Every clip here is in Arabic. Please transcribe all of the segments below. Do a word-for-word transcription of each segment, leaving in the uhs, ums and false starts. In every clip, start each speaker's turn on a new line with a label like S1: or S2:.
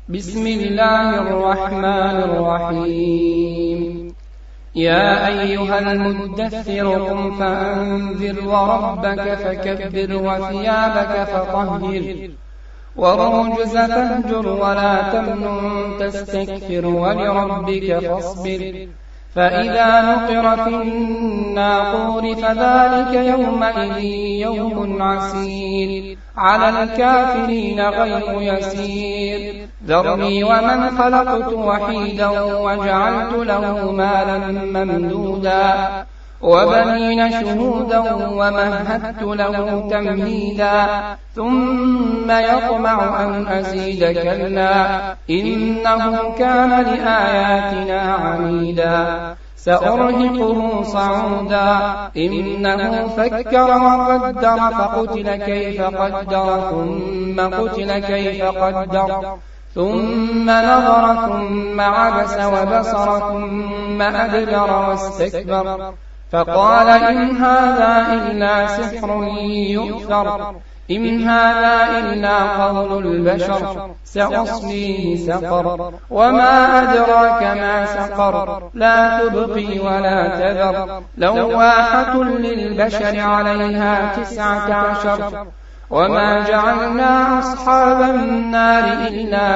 S1: بسم الله الرحمن الرحيم. يا أيها المدثر قم فأنذر وربك فكبر وثيابك فطهر والرجز فاهجر ولا تمنن تستكثر ولربك فاصبر فإذا نقر في الناقور فذلك يومئذ يوم عسير على الكافرين غير يسير. ذرني ومن خلقت وحيدا وجعلت له مالا ممدودا وبنين شهودا ومهدت له تمهيدا ثم يطمع أن أزيد كلا إنه كان لآياتنا عنيدا سأرهقه صعودا إنه فكر وقدر فقتل كيف قدر ثم قتل كيف قدر ثم نظر ثم عبس وبصر ثم أدبر واستكبر فقال إن هذا إلا سحر يؤثر إن هذا إلا قول البشر سأصليه سقر وما أدراك ما سقر لا تبقي ولا تذر لواحة للبشر عليها تسعة عشر وما جعلنا أصحاب النار إلا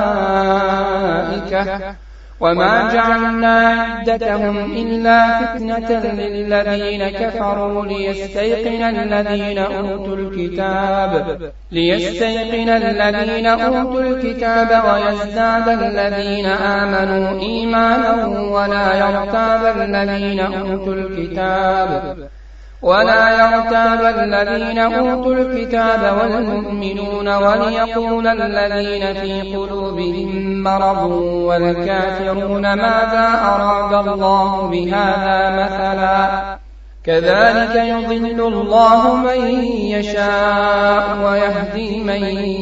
S1: ملائكة وما جعلنا عدتهم إلا فتنة للذين كفروا ليستيقن الذين أوتوا الكتاب ليستيقن الذين أوتوا الكتاب ويزداد الذين آمنوا إيمانا ولا يرتاب الذين أوتوا الكتاب ولا يرتاب الذين أوتوا الكتاب والمؤمنون وليقول الذين في قلوبهم مرض والكافرون ماذا أراد الله بهذا مثلا كذلك يضل الله من يشاء ويهدي من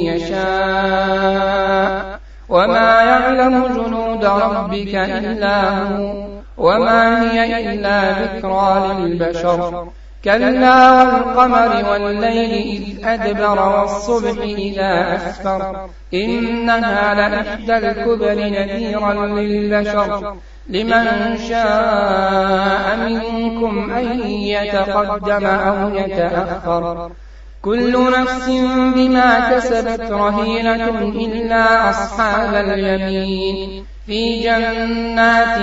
S1: يشاء وما يعلم جنود ربك إلا هو وما هي إلا ذكرى للبشر كلا والقمر والليل إذ أدبر والصبح إذا أسفر إنها لإحدى الكبر نذيرا للبشر لمن شاء منكم أن يتقدم أو يتأخر كل نفس بما كسبت رهينة إلا أصحاب اليمين في جنات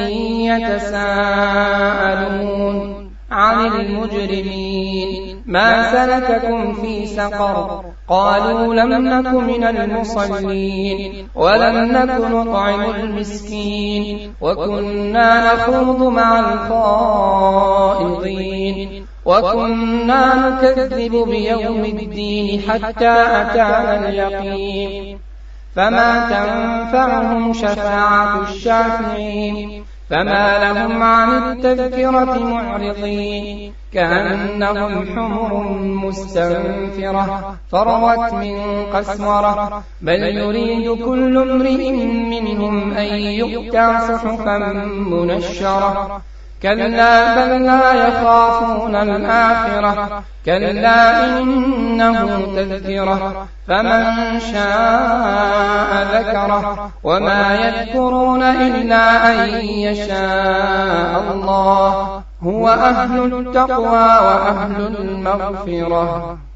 S1: يتساءلون عن المجرمين ما سلككم في سقر قالوا لم نك من المصلين ولم نك نطعم المسكين وكنا نخوض مع الخائضين وكنا نكذب بيوم الدين حتى أتانا اليقين فما تنفعهم شفاعة الشافعين فما لهم عن التذكرة معرضين كأنهم حمر مستنفرة فرت من قسورة بل يريد كل امرئ منهم أن يؤتى صحفا منشرة كلا بل لا يخافون الآخرة كلا إنه تذكرة فمن شاء ذكره وما يذكرون إلا أن يشاء الله هو أهل التقوى وأهل المغفرة.